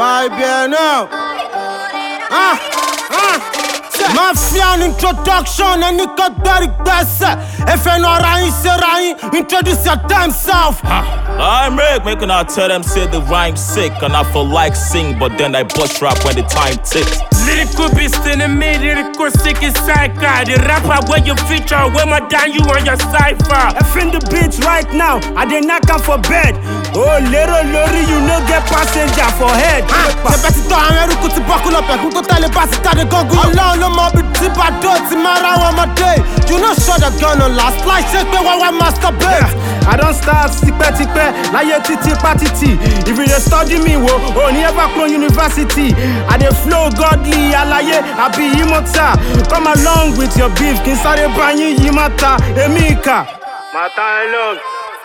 YBNL. Mafia introduction, and you got dirty best. If you know Ryan, say Ryan, introduce your damn self. I'm Rick, making I tell them say the rhyme sick, and I feel like sing, but then I bust rap when the time ticks. Lyrical beast in the mid, lyrical sick is psycho. The rapper where you feature, where my down you on your cipher. F in the beats right now, I dey knock am for bed. Oh, little lorry, you no get passenger for head. The best to America to buckle up, and go tell the best to the gun. Allah, no more be tip at dirty, Mara, my day. You know, shot the gun on last flight, check me while I masturbate. I don't start tipe, like titi patiti. If you dey study me, oh, never clone university. I dey flow godly, alaye, I be immortal. Come along with your beef, kin sare banyi yimata, emika. Mata long.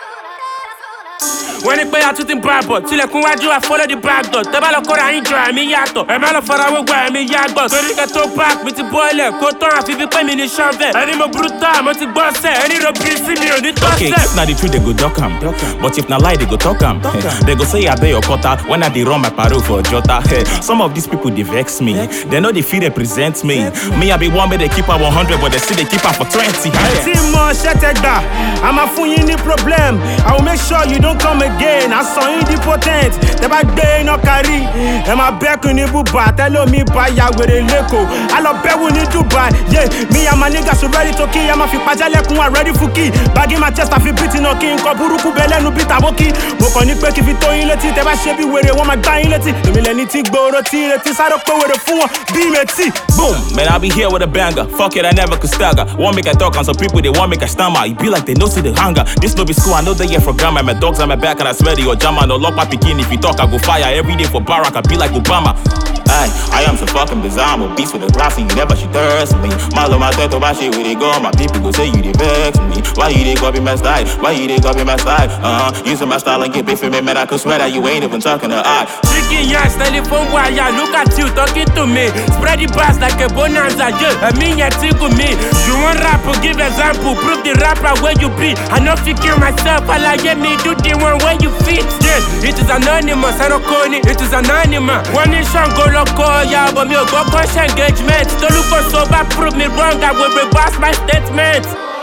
When it pay out to the Bible, till I come wájú, I follow the back door. Tẹ́ bá lọ kóra yín jọ ẹ̀mí yàtọ̀. Ẹ má lọ fara wé gba ẹ̀mí yàgbọ̀. Torí kẹ́ tó pack mi ti bọ́ọ̀lẹ̀. Kó tán àfi bí pé mi ní ṣọ́ọ̀bẹ̀. Ẹni mo brutal, mo ti gbọ́ sẹ̀. Ẹni ro bí sí mi ò ní tọ́ Okay, sẹ̀. if na the truth, they go duck am. But if na lie, they go talk am. They go say I dey your quarter when I dey run my paro for Jota. Some of these people, they vex me. They know they feel represent me. Me, I be one, but they keep am 100, but they still they keep am for 20. Timo Shetega, I'm a funny any problem. I will make sure you don't come again. I saw you the potent. The back day no carry. And my back in the buba. Tell me buy ya with a leko. I love bet we need to buy. Yeah, me and my niggas are ready to kill. I'm a fi pajale kun ready for key. Bag in my chest, I feel beating no king. Koburuku bele no beat aboki. Mokoni pe ki fi to in leti. Teba shebi where they want my guy in leti. The millenity go roti leti. Sado ko with the phone. Be meti. Boom, man, I be here with a banger. Fuck it, I never could stagger. Want make I talk on some people, they want make I stammer. It be like they know see the hunger. This no be school, I know they here for grammar. My dogs on my back and I swear your jama. No lock my picking. If you talk, I go fire every day for Barack. I be like Obama. Aye, I am so fucking bizarre. I'm a beast with a glass and you never should thirst me. My love, my teto, my shit, where they go. My people go say you they vex me. Why you they copy my style? Why you they copy my style? Using my style and get big for me, man. I could swear that you ain't even talking to I. Tricky yanks, telephone wire, look at you talking to me. Spread the bass like a bonanza, yeah. I mean, you tickle me. You want rap, give example, prove the rapper where you be. I know if you kill myself, I like me, do the one where you fit. Yeah, it is anonymous, I don't call it, it is anonymous. One nation go loco, yeah, but me go conscious engagement. Don't look for sober, prove me wrong, I will reverse my statement.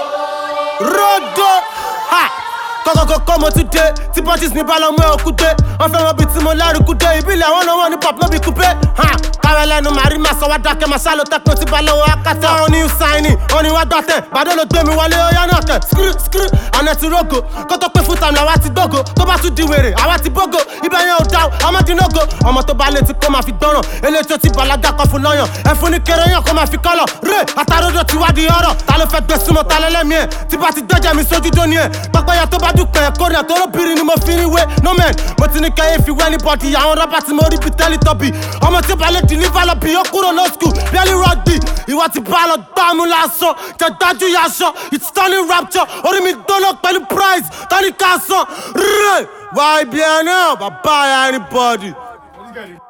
Rodo, ha! Kọ́kọ́kọ́ kọ́mọ ti dé, tí punches ní bá lọ́mọ ẹ̀ òkúté. Wọ́n fẹ́ wọn bí tí mo lárúkú dé, ìbílẹ̀ àwọn náà wọ́n ní pop ló bí kúpé. Káwé lẹ́nu màrí máa sọ wá dákẹ́, máa ṣá ló tẹ́kùn tí bá lọ́wọ́ akátá. Wọ́n ní sáìnì, wọ́n ní wá gbàtẹ̀, bàdé ló gbé mi wọlé ó yá náà tẹ̀. Skiri, àná ti rógo, kó tó pé fún tàmì àwa ti gbógo. Tó bá tún di wèrè, àwa ti bógo. Ibẹ̀ yẹn ò dá o, ọmọ dínógo. Ọmọ tó bá létí kó máa fi gbọ́ràn. Eléyìí tó ti bàlágà kan fún lọ́yàn. Ẹ̀fún ní kéré yàn kó máa fi kọ́lọ̀. Ré àtàródò ti wá di ọ̀rọ̀. Ta ló fẹ́ gbé súnmọ́ ta lẹ́lẹ́mí ẹ̀? Tí bá ti gbẹ́jẹ̀ mi sójú dóní ẹ̀. Pàpẹ́yà tó bá dúpẹ́ ẹ̀kọ́ rẹ̀ tó olóbìnrin ni mo fi ní wé no man mo ti ní kẹ́yìn fi wẹ́ ní bọ́dì àwọn rọ́bà tí mo rí bí tẹ́lítọ́bì ọmọ tí balẹ̀ deliver lọ bí ó kúrò no school bẹ́ẹ̀ni rugby ìwọ ti bá lọ gbámú lásán kẹgbájú yaṣọ it's turning rapture orí mi gbóná pẹ̀lú price tọ́ni ká sàn rẹ̀ YBNL bàbá anybody.